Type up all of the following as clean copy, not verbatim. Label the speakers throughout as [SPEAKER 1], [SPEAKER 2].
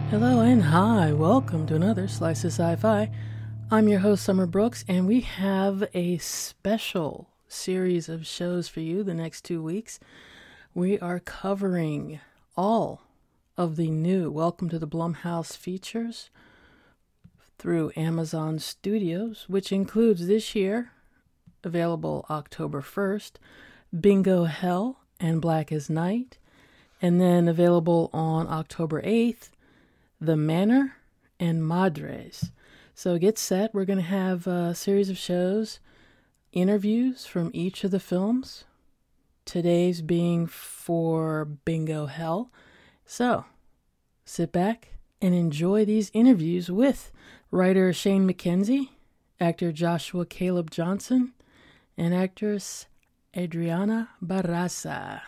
[SPEAKER 1] Hello and hi, welcome to another Slice of Sci-Fi. I'm your host, Summer Brooks, and we have a special series of shows for you the next 2 weeks. We are covering all of the new Welcome to the Blumhouse features through Amazon Studios, which includes this year, available October 1st, Bingo Hell and Black as Night, and then available on October 8th, The Manor and Madres. So get set. We're going to have a series of shows, interviews from each of the films. Today's being for Bingo Hell. So sit back and enjoy these interviews with writer Shane McKenzie, actor Joshua Caleb Johnson, and actress Adriana Barraza.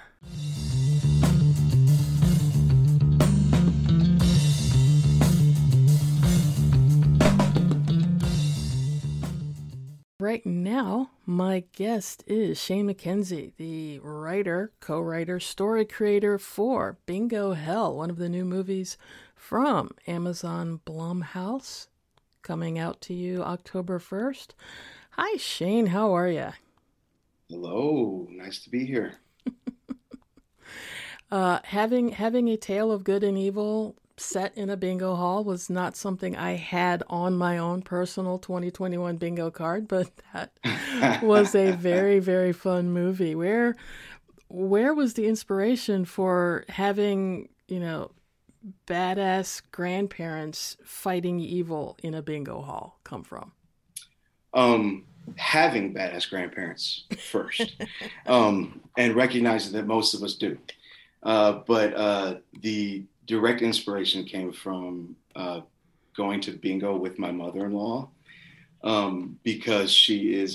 [SPEAKER 1] Right now, my guest is Shane McKenzie, the writer, co-writer, story creator for Bingo Hell, one of the new movies from Amazon Blumhouse, coming out to you October 1st. Hi, Shane. How are you?
[SPEAKER 2] Hello, nice to be here.
[SPEAKER 1] Having a tale of good and evil set in a bingo hall was not something I had on my own personal 2021 bingo card, but that was a very, very fun movie. Where was the inspiration for having, badass grandparents fighting evil in a bingo hall come from?
[SPEAKER 2] Having badass grandparents first, and recognizing that most of us do. But the direct inspiration came from going to bingo with my mother-in-law, because she is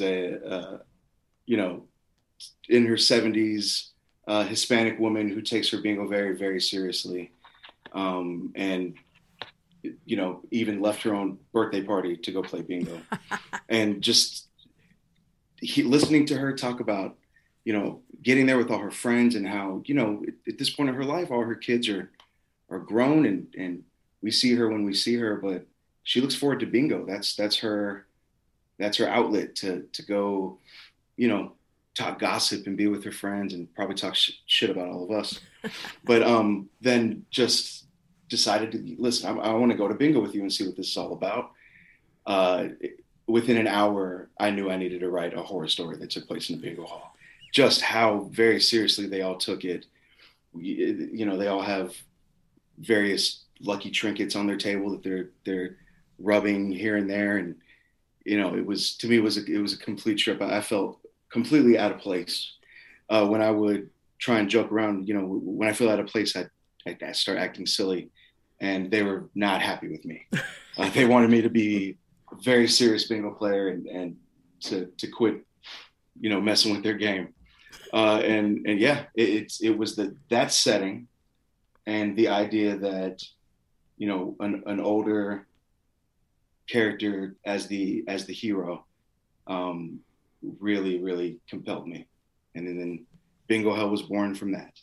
[SPEAKER 2] in her 70s, Hispanic woman who takes her bingo very, very seriously, and even left her own birthday party to go play bingo, and just listening to her talk about getting there with all her friends and how at this point in her life all her kids are grown, and we see her when we see her, but she looks forward to bingo. That's her outlet to go talk gossip and be with her friends and probably talk shit about all of us. But then just decided to listen. I want to go to bingo with you and see what this is all about. Within an hour, I knew I needed to write a horror story that took place in the bingo hall. Just how very seriously they all took it. They all have various lucky trinkets on their table that they're rubbing here and there, and it was, to me, it was a complete trip. I felt completely out of place when I would try and joke around. When I feel out of place, I start acting silly, and they were not happy with me. They wanted me to be a very serious bingo player and to quit, messing with their game. And yeah, it was that setting and the idea that an older character as the hero really, really compelled me, and then Bingo Hell was born from that.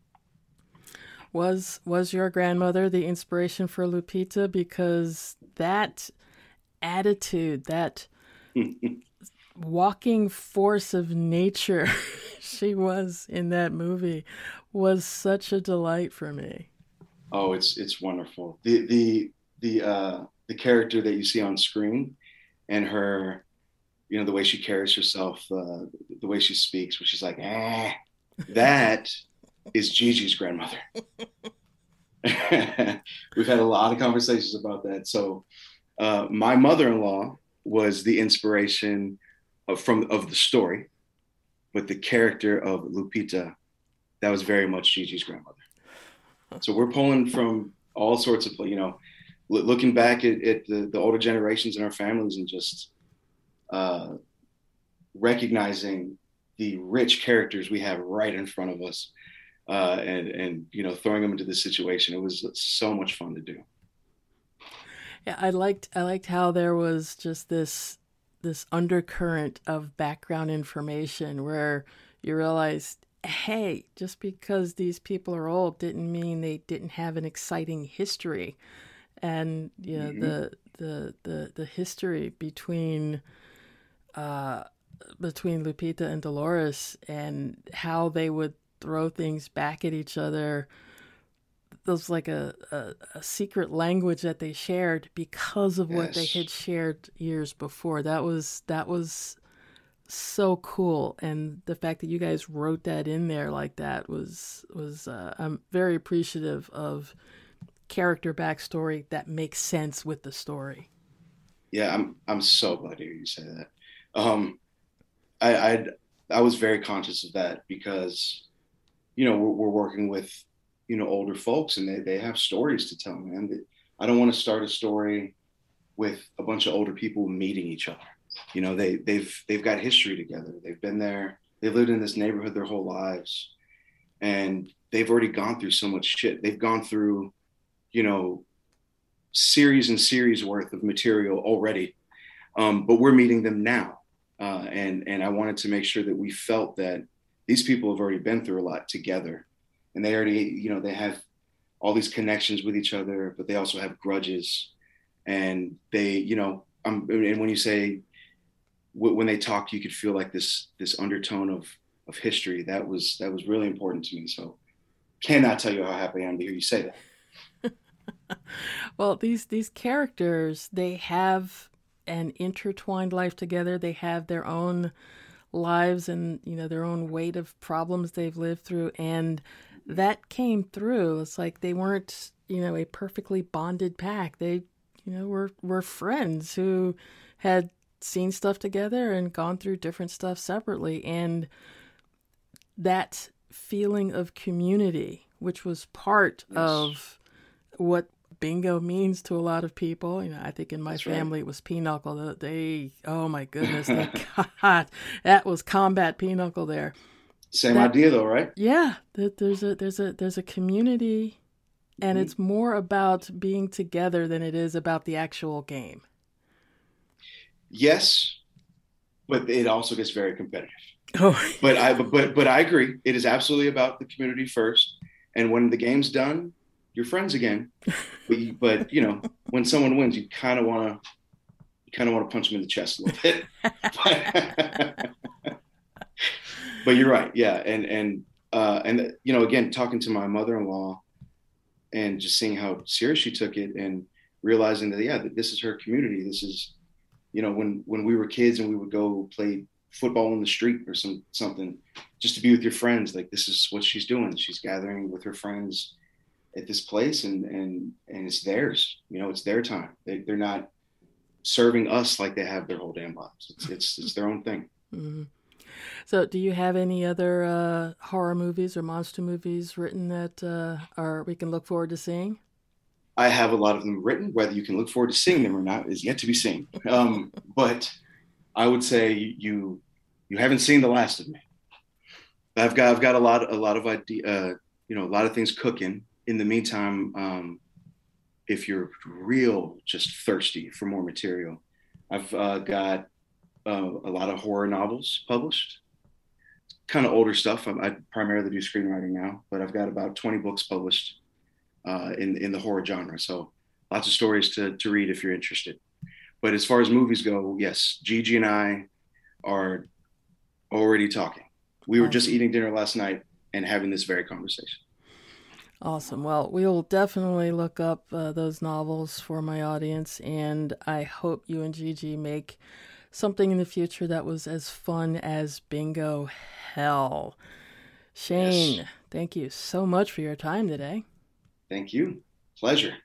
[SPEAKER 1] Was your grandmother the inspiration for Lupita? Because that attitude, that walking force of nature she was in that movie was such a delight for me.
[SPEAKER 2] Oh, it's wonderful. The character that you see on screen, and her, the way she carries herself, the way she speaks, where she's like, that is Gigi's grandmother. We've had a lot of conversations about that. So my mother-in-law was the inspiration of the story, but the character of Lupita, that was very much Gigi's grandmother. So we're pulling from all sorts of, looking back at the older generations in our families, and just recognizing the rich characters we have right in front of us, and throwing them into this situation. It was so much fun to do.
[SPEAKER 1] Yeah, I liked how there was just this undercurrent of background information where you realize, hey, just because these people are old didn't mean they didn't have an exciting history. and
[SPEAKER 2] Hmm.
[SPEAKER 1] the history between Lupita and Dolores, and how they would throw things back at each other. There's like a secret language that they shared because of what they had
[SPEAKER 2] Yes.
[SPEAKER 1] shared years before. That was so cool, and the fact that you guys wrote that in there like that was I'm very appreciative of character backstory that makes sense with the story.
[SPEAKER 2] Yeah, I'm so glad to hear you say that. Um, I I I was very conscious of that because we're working with older folks, and they have stories to tell, man. I don't want to start a story with a bunch of older people meeting each other. They've got history together. They've been there. They've lived in this neighborhood their whole lives, and they've already gone through so much shit. They've gone through you know series and series worth of material already, but we're meeting them now, and I wanted to make sure that we felt that these people have already been through a lot together, and they already they have all these connections with each other, but they also have grudges, and and when you say when they talk, you could feel like this undertone of history. That was really important to me. So cannot tell you how happy I am to hear you say that.
[SPEAKER 1] Well, these characters, they have an intertwined life together. They have their own lives and their own weight of problems they've lived through, and that came through. It's like they weren't a perfectly bonded pack. They were friends who had seen stuff together and gone through different stuff separately, and that feeling of community, which was part
[SPEAKER 2] Yes,
[SPEAKER 1] of what bingo means to a lot of people. I think in my
[SPEAKER 2] that's right.
[SPEAKER 1] family it was pinochle. They, oh my goodness, thank God, that was combat pinochle there.
[SPEAKER 2] Same
[SPEAKER 1] That,
[SPEAKER 2] idea though, right?
[SPEAKER 1] yeah, that there's a community, and
[SPEAKER 2] Mm-hmm.
[SPEAKER 1] it's more about being together than it is about the actual game.
[SPEAKER 2] Yes, but it also gets very competitive.
[SPEAKER 1] Oh,
[SPEAKER 2] But I agree. It is absolutely about the community first. And when the game's done, you're friends again. But when someone wins, you kind of want to punch them in the chest a little bit. but, but you're right. Yeah. And again, talking to my mother-in-law and just seeing how serious she took it, and realizing that, yeah, that this is her community. This is, when we were kids and we would go play football in the street or something, just to be with your friends. Like, this is what she's doing. She's gathering with her friends at this place, and it's theirs. It's their time. They're not serving us like they have their whole damn lives. It's their own thing.
[SPEAKER 1] mhm. So, do you have any other horror movies or monster movies written that are we can look forward to seeing?
[SPEAKER 2] I have a lot of them written. Whether you can look forward to seeing them or not is yet to be seen. But I would say you haven't seen the last of me. I've got a lot of idea, a lot of things cooking. In the meantime, if you're real just thirsty for more material, I've got a lot of horror novels published. Kind of older stuff. I primarily do screenwriting now, but I've got about 20 books published in the horror genre. So lots of stories to read if you're interested. But as far as movies go, yes, Gigi and I are already talking. We were just
[SPEAKER 1] Awesome.
[SPEAKER 2] eating dinner last night and having this very conversation.
[SPEAKER 1] Awesome. Well, we will definitely look up those novels for my audience, and I hope you and Gigi make something in the future that was as fun as Bingo Hell.
[SPEAKER 2] Yes.
[SPEAKER 1] Shane, thank you so much for your time today.
[SPEAKER 2] Thank you. Pleasure.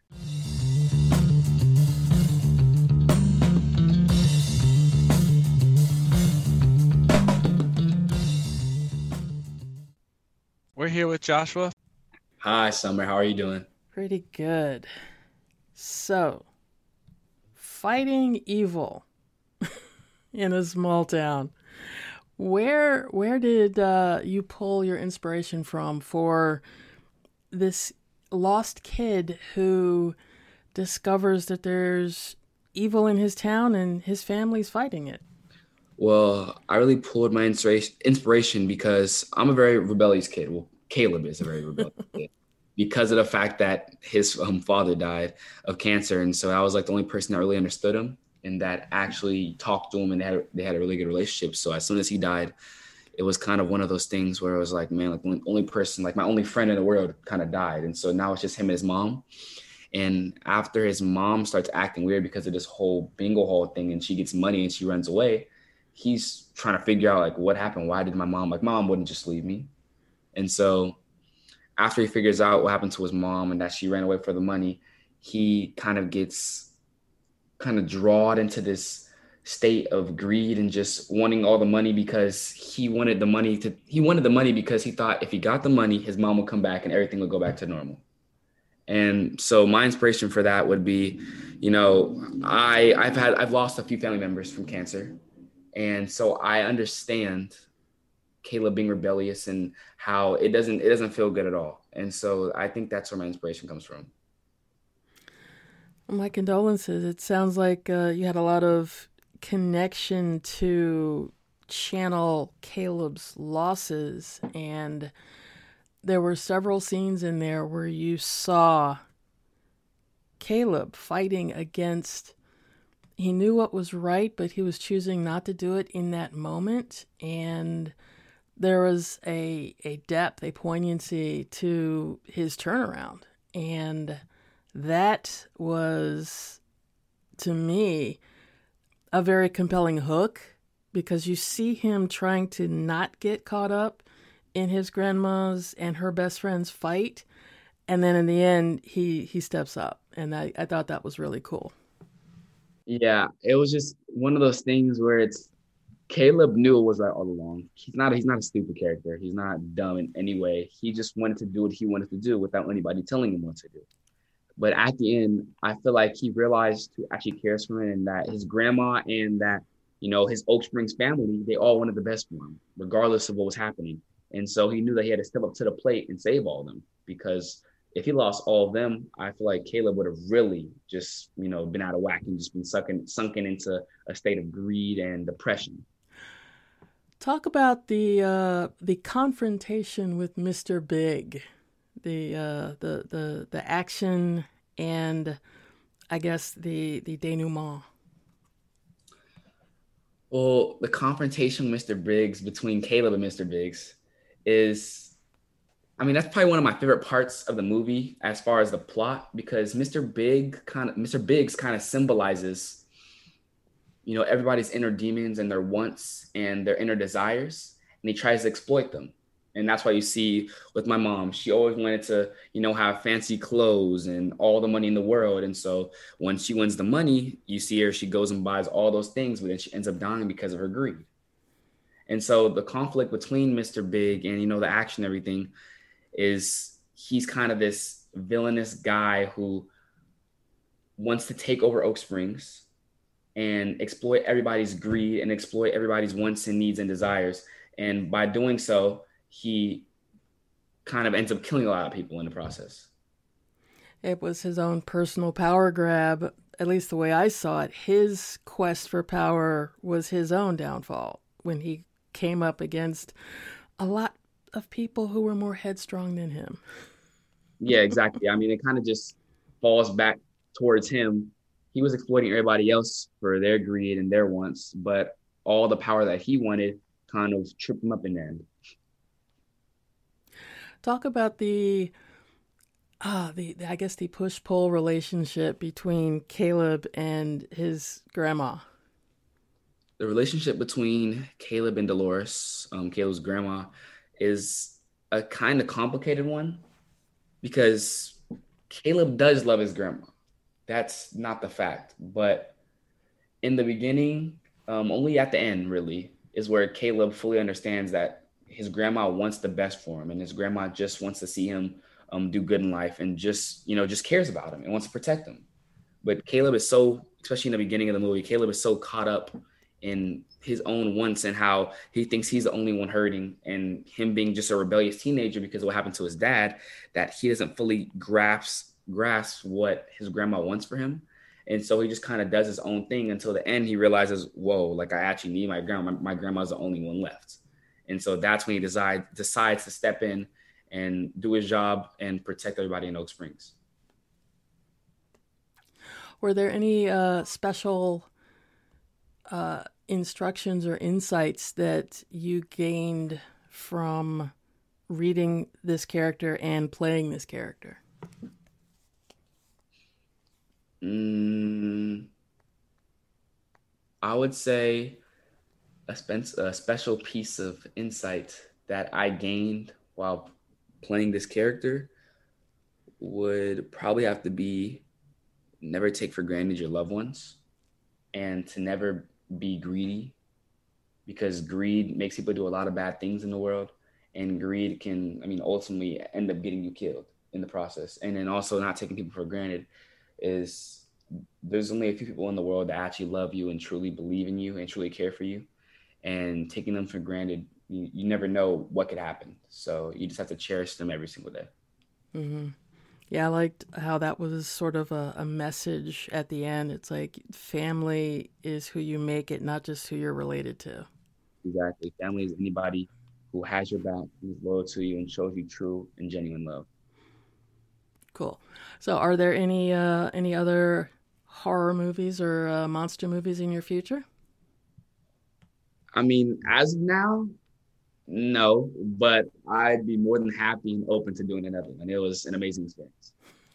[SPEAKER 3] We're here with Joshua.
[SPEAKER 4] Hi, Summer. How are you doing?
[SPEAKER 1] Pretty good. So, fighting evil in a small town. Where did you pull your inspiration from for this lost kid who discovers that there's evil in his town and his family's fighting it?
[SPEAKER 4] Well, I really pulled my inspiration because I'm a very rebellious kid. Well, Caleb is a very rebellious kid. because of the fact that his father died of cancer. And so I was like the only person that really understood him and that actually talked to him, and they had a really good relationship. So as soon as he died, it was kind of one of those things where it was like, man, like the only person, like my only friend in the world kind of died. And so now it's just him and his mom. And after his mom starts acting weird because of this whole bingo hall thing, and she gets money and she runs away, he's trying to figure out like what happened. Why did my mom wouldn't just leave me? And so after he figures out what happened to his mom and that she ran away for the money, he kind of gets kind of drawn into this state of greed and just wanting all the money because he wanted the money because he thought if he got the money, his mom would come back and everything would go back to normal. And so my inspiration for that would be, I've lost a few family members from cancer. And so I understand Caleb being rebellious and how it doesn't feel good at all. And so I think that's where my inspiration comes from.
[SPEAKER 1] My condolences. It sounds like you had a lot of connection to channel Caleb's losses, and there were several scenes in there where you saw Caleb fighting against, he knew what was right, but he was choosing not to do it in that moment. And there was a depth, a poignancy to his turnaround. And that was, to me, a very compelling hook, because you see him trying to not get caught up in his grandma's and her best friend's fight. And then in the end, he steps up. And I thought that was really cool.
[SPEAKER 4] Yeah, it was just one of those things where Caleb knew it was right all along. He's not a stupid character. He's not dumb in any way. He just wanted to do what he wanted to do without anybody telling him what to do. But at the end, I feel like he realized who actually cares for him, and that his grandma and that, his Oak Springs family, they all wanted the best for him, regardless of what was happening. And so he knew that he had to step up to the plate and save all of them, because if he lost all of them, I feel like Caleb would have really just, been out of whack and just been sunken into a state of greed and depression.
[SPEAKER 1] Talk about the confrontation with Mr. Big. The action and I guess the denouement.
[SPEAKER 4] Well, the confrontation with Mr. Biggs, between Caleb and Mr. Biggs, is, that's probably one of my favorite parts of the movie as far as the plot, because Mr. Biggs kind of symbolizes, everybody's inner demons and their wants and their inner desires, and he tries to exploit them. And that's why you see with my mom, she always wanted to, have fancy clothes and all the money in the world. And so when she wins the money, you see her, she goes and buys all those things, but then she ends up dying because of her greed. And so the conflict between Mr. Big and, the action, everything, is he's kind of this villainous guy who wants to take over Oak Springs and exploit everybody's greed and exploit everybody's wants and needs and desires. And by doing so, he kind of ends up killing a lot of people in the process.
[SPEAKER 1] It was his own personal power grab, at least the way I saw it. His quest for power was his own downfall when he came up against a lot of people who were more headstrong than him.
[SPEAKER 4] Yeah, exactly. It kind of just falls back towards him. He was exploiting everybody else for their greed and their wants, but all the power that he wanted kind of tripped him up in the end.
[SPEAKER 1] Talk about the push-pull relationship between Caleb and his grandma.
[SPEAKER 4] The relationship between Caleb and Dolores, Caleb's grandma, is a kind of complicated one, because Caleb does love his grandma. That's not the fact. But in the beginning, only at the end, really, is where Caleb fully understands that his grandma wants the best for him, and his grandma just wants to see him do good in life, and just cares about him and wants to protect him. But Caleb is so, especially in the beginning of the movie, Caleb is so caught up in his own wants and how he thinks he's the only one hurting, and him being just a rebellious teenager because of what happened to his dad, that he doesn't fully grasp what his grandma wants for him. And so he just kind of does his own thing until the end. He realizes, whoa, like I actually need my grandma. My grandma's the only one left. And so that's when he decides to step in and do his job and protect everybody in Oak Springs.
[SPEAKER 1] Were there any special instructions or insights that you gained from reading this character and playing this character?
[SPEAKER 4] I would say a special piece of insight that I gained while playing this character would probably have to be never take for granted your loved ones and to never be greedy, because greed makes people do a lot of bad things in the world, and greed can, ultimately end up getting you killed in the process. And then also not taking people for granted is there's only a few people in the world that actually love you and truly believe in you and truly care for you, and taking them for granted, you never know what could happen. So you just have to cherish them every single day.
[SPEAKER 1] Mm-hmm. Yeah, I liked how that was sort of a message at the end. It's like family is who you make it, not just who you're related to.
[SPEAKER 4] Exactly. Family is anybody who has your back, who's loyal to you, and shows you true and genuine love.
[SPEAKER 1] Cool. So are there any other horror movies or monster movies in your future?
[SPEAKER 4] As of now, no, but I'd be more than happy and open to doing another one. It was an amazing experience.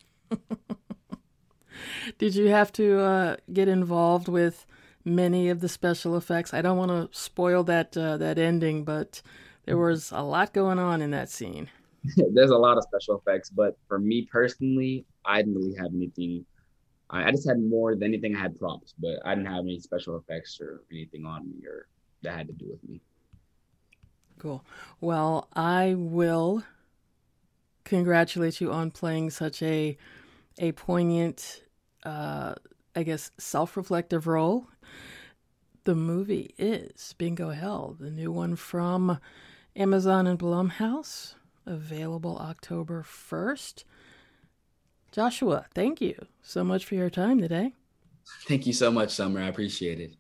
[SPEAKER 1] Did you have to get involved with many of the special effects? I don't want to spoil that ending, but there was a lot going on in that scene.
[SPEAKER 4] There's a lot of special effects, but for me personally, I didn't really have anything. I just had more than anything. I had props, but I didn't have any special effects or anything on me or that had to do with me.
[SPEAKER 1] Cool. Well, I will congratulate you on playing such a poignant, self-reflective role. The movie is Bingo Hell, the new one from Amazon and Blumhouse, available October 1st. Joshua, thank you so much for your time today.
[SPEAKER 4] Thank you so much, Summer. I appreciate it.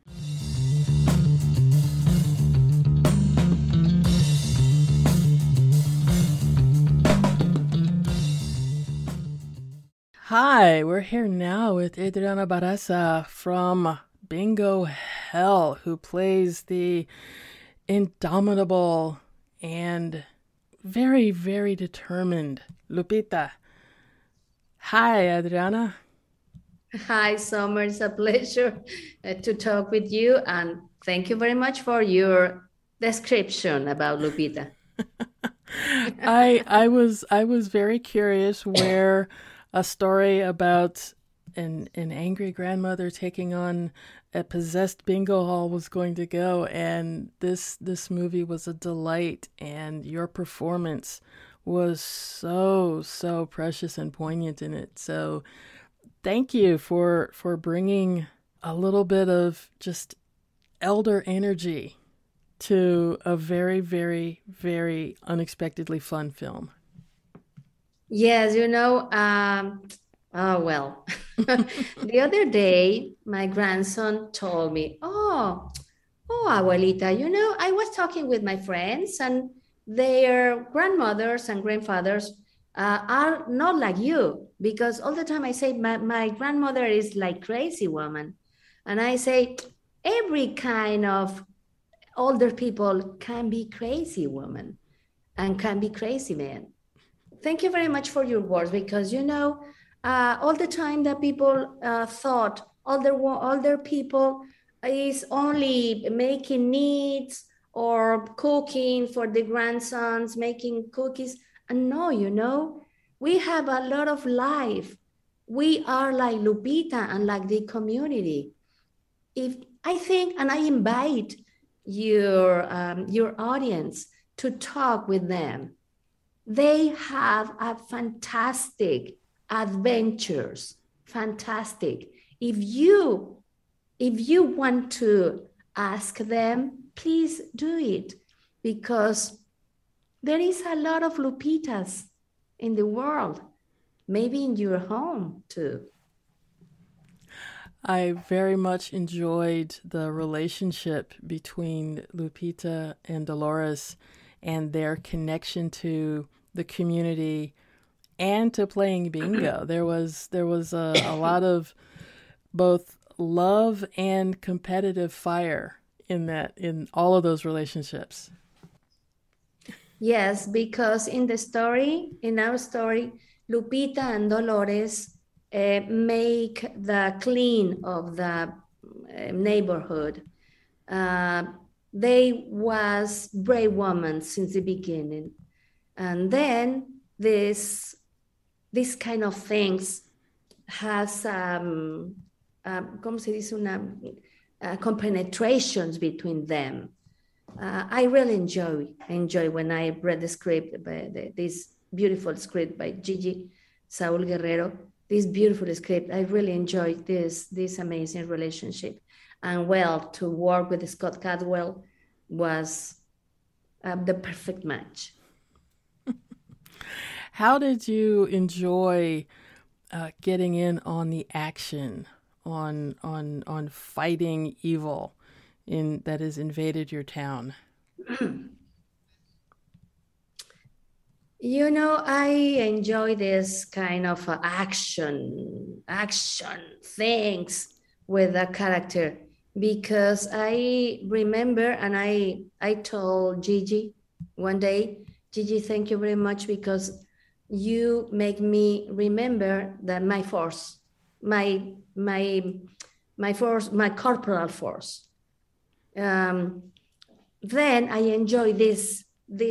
[SPEAKER 1] Hi, we're here now with Adriana Barraza from Bingo Hell, who plays the indomitable and very, very determined Lupita. Hi, Adriana.
[SPEAKER 5] Hi, Summer. It's a pleasure to talk with you, and thank you very much for your description about Lupita.
[SPEAKER 1] I was very curious where a story about an angry grandmother taking on a possessed bingo hall was going to go, and this movie was a delight, and your performance was so precious and poignant in it. So thank you for bringing a little bit of just elder energy to a very, very, very unexpectedly fun film.
[SPEAKER 5] Yes, the other day, my grandson told me, oh, abuelita, I was talking with my friends and their grandmothers and grandfathers are not like you, because all the time I say my grandmother is like crazy woman. And I say, every kind of older people can be crazy woman and can be crazy man. Thank you very much for your words, because, all the time that people thought older people is only making needs or cooking for the grandsons, making cookies. And no, we have a lot of life. We are like Lupita and like the community. I invite your audience to talk with them. They have a fantastic adventures, fantastic. If you want to ask them, please do it, because there is a lot of Lupitas in the world, maybe in your home too.
[SPEAKER 1] I very much enjoyed the relationship between Lupita and Dolores and their connection to the community and to playing bingo. There was a lot of both love and competitive fire in all of those relationships.
[SPEAKER 5] Yes, because in our story, Lupita and Dolores make the clean of the neighborhood. They was brave women since the beginning. And then this kind of things has ¿cómo se dice? Compenetrations between them. I really enjoy when I read the script, this beautiful script by Gigi Saul Guerrero, this beautiful script. I really enjoyed this amazing relationship. And well, to work with Scott Cadwell was the perfect match.
[SPEAKER 1] How did you enjoy getting in on the action, on fighting evil that has invaded your town?
[SPEAKER 5] You know, I enjoy this kind of action things with a character, because I remember, and I told Gigi one day, Gigi, thank you very much, because you make me remember that my force, my force, my corporal force. Then I enjoy this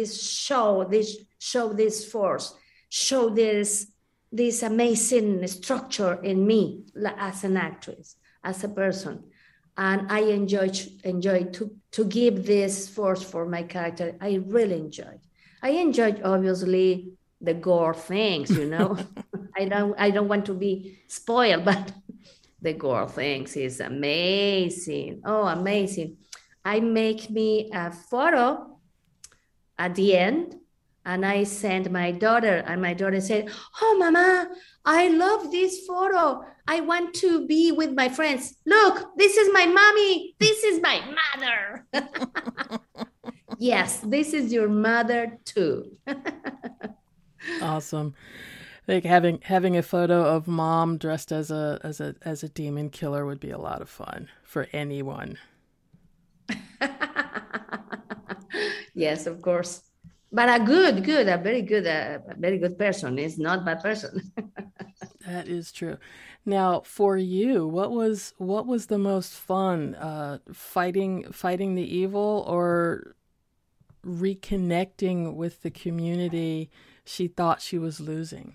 [SPEAKER 5] force, show this amazing structure in me as an actress, as a person. And I enjoy to give this force for my character. I really enjoyed. I enjoyed, obviously, the gore things, you know. I don't want to be spoiled, but the gore things is amazing. Oh, amazing. I make me a photo at the end, and I sent my daughter, and my daughter said, "Oh, Mama, I love this photo. I want to be with my friends. Look, this is my mommy. This is my mother." Yes, this is your mother too.
[SPEAKER 1] Awesome. Like having a photo of Mom dressed as a demon killer would be a lot of fun for anyone.
[SPEAKER 5] Yes, of course. But a very good person. It's not a bad person.
[SPEAKER 1] That is true. Now, for you, what was the most fun? Fighting the evil, or reconnecting with the community she thought she was losing?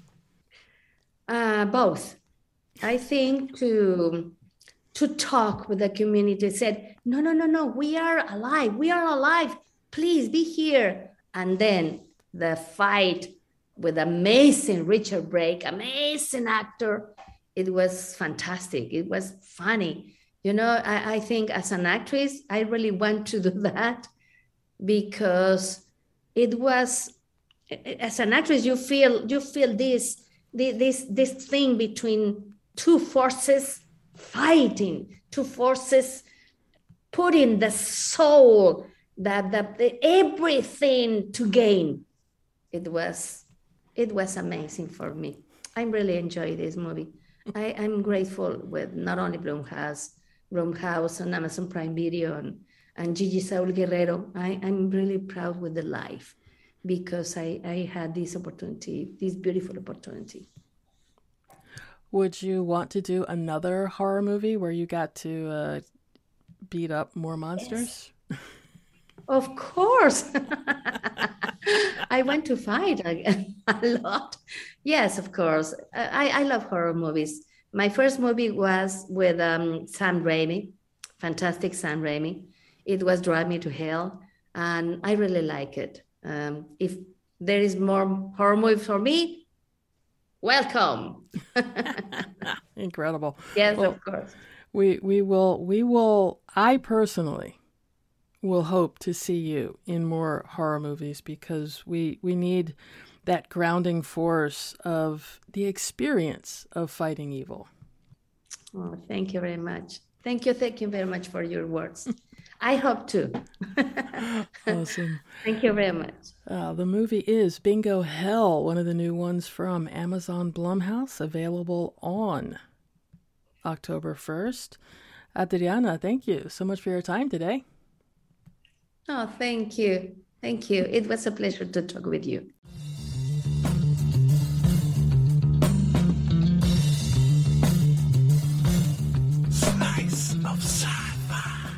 [SPEAKER 5] Both. I think to talk with the community, said, no, we are alive. Please be here. And then the fight with amazing Richard Brake, amazing actor. It was fantastic. It was funny. You know, I think as an actress, I really want to do that, because it was, as an actress, you feel this thing between two forces fighting, two forces putting the soul, the everything to gain. It was amazing for me. I really enjoyed this movie. I'm grateful with not only Blumhouse and Amazon Prime Video and Gigi Saul Guerrero. I'm really proud with the life, because I had this opportunity, this beautiful opportunity.
[SPEAKER 1] Would you want to do another horror movie where you got to beat up more monsters?
[SPEAKER 5] Yes. Of course. I want to fight again a lot. Yes, of course. I love horror movies. My first movie was with Sam Raimi, fantastic Sam Raimi. It was Drive Me to Hell, and I really like it. If there is more horror movies for me, welcome.
[SPEAKER 1] Incredible.
[SPEAKER 5] Yes, well, of course.
[SPEAKER 1] We will, I personally will hope to see you in more horror movies, because we need that grounding force of the experience of fighting evil.
[SPEAKER 5] Oh, thank you very much. Thank you very much for your words. I hope to.
[SPEAKER 1] Awesome.
[SPEAKER 5] Thank you very much.
[SPEAKER 1] The movie is Bingo Hell, one of the new ones from Amazon Blumhouse, available on October 1st. Adriana, thank you so much for your time today.
[SPEAKER 5] Oh, thank you. Thank you. It was a pleasure to talk with you.
[SPEAKER 6] Slice of Sci-Fi.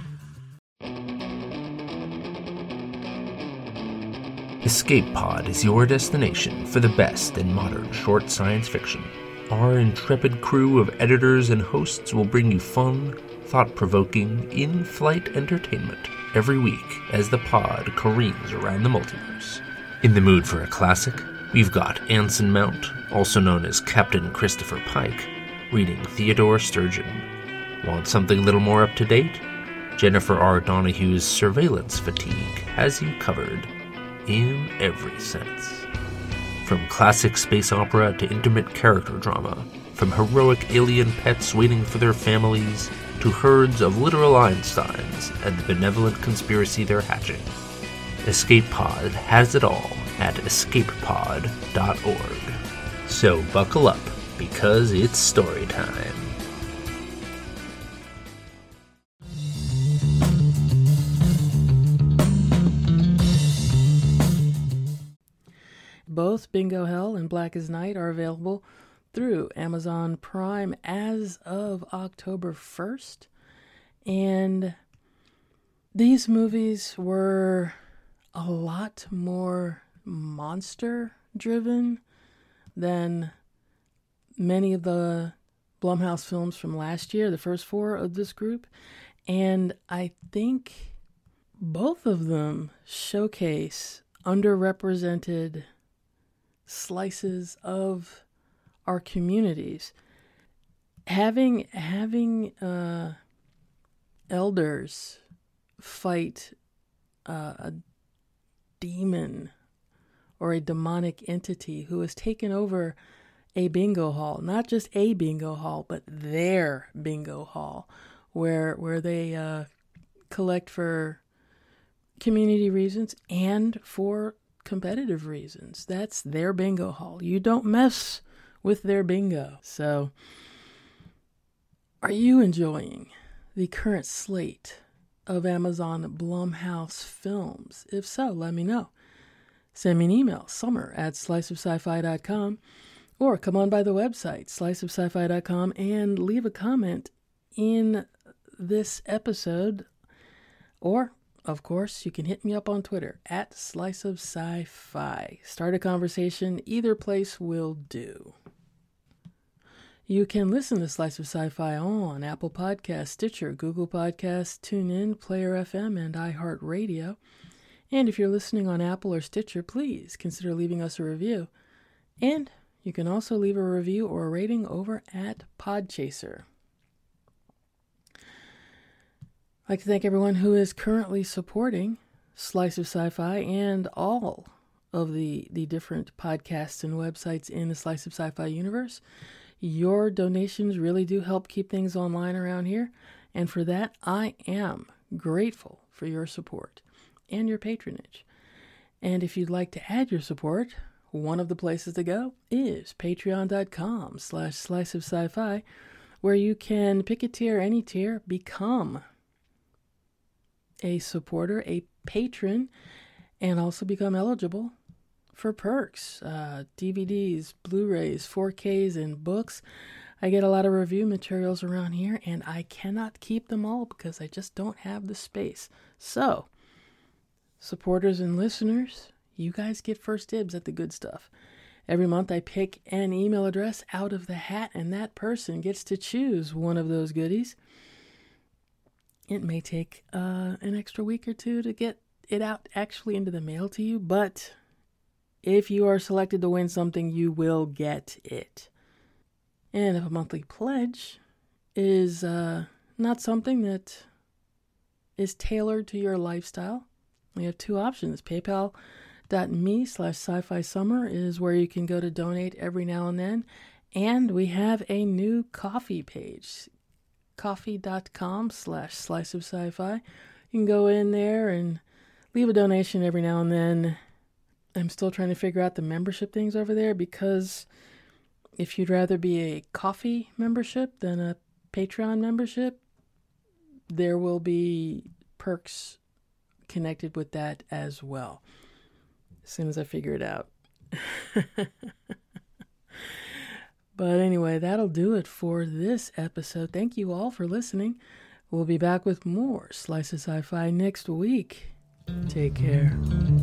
[SPEAKER 6] Escape Pod is your destination for the best in modern short science fiction. Our intrepid crew of editors and hosts will bring you fun, thought-provoking, in-flight entertainment every week as the pod careens around the multiverse. In the mood for a classic, we've got Anson Mount, also known as Captain Christopher Pike, reading Theodore Sturgeon. Want something a little more up-to-date? Jennifer R. Donohue's Surveillance Fatigue has you covered in every sense. From classic space opera to intimate character drama, from heroic alien pets waiting for their families to herds of literal Einsteins and the benevolent conspiracy they're hatching. Escape Pod has it all at escapepod.org. So buckle up, because it's story time.
[SPEAKER 1] Both Bingo Hell and Black as Night are available through Amazon Prime as of October 1st. And these movies were a lot more monster-driven than many of the Blumhouse films from last year, the first four of this group. And I think both of them showcase underrepresented slices of our communities. Having elders fight a demon or a demonic entity who has taken over a bingo hall, not just a bingo hall, but their bingo hall, where they collect for community reasons and for competitive reasons. That's their bingo hall. You don't mess with their bingo. So, are you enjoying the current slate of Amazon Blumhouse films? If so, let me know. Send me an email, summer@sliceofsci-fi.com, or come on by the website, sliceofsci-fi.com, and leave a comment in this episode. Or, of course, you can hit me up on Twitter @sliceofsci-fi. Start a conversation. Either place will do. You can listen to Slice of Sci-Fi on Apple Podcasts, Stitcher, Google Podcasts, TuneIn, Player FM, and iHeartRadio. And if you're listening on Apple or Stitcher, please consider leaving us a review. And you can also leave a review or a rating over at Podchaser. I'd like to thank everyone who is currently supporting Slice of Sci-Fi and all of the different podcasts and websites in the Slice of Sci-Fi universe. Your donations really do help keep things online around here, and for that, I am grateful for your support and your patronage. And if you'd like to add your support, one of the places to go is patreon.com/sliceofsci-fi, where you can pick a tier, any tier, become a supporter, a patron, and also become eligible for perks, DVDs, Blu-rays, 4Ks, and books. I get a lot of review materials around here, and I cannot keep them all because I just don't have the space. So, supporters and listeners, you guys get first dibs at the good stuff. Every month I pick an email address out of the hat, and that person gets to choose one of those goodies. It may take an extra week or two to get it out actually into the mail to you, but if you are selected to win something, you will get it. And if a monthly pledge is not something that is tailored to your lifestyle, we have two options. PayPal.me/sci-fi summer is where you can go to donate every now and then. And we have a new coffee page, coffee.com/sliceofsci-fi. You can go in there and leave a donation every now and then. I'm still trying to figure out the membership things over there, because if you'd rather be a coffee membership than a Patreon membership, there will be perks connected with that as well, as soon as I figure it out. But anyway, that'll do it for this episode. Thank you all for listening. We'll be back with more Slice of Sci-Fi next week. Take care.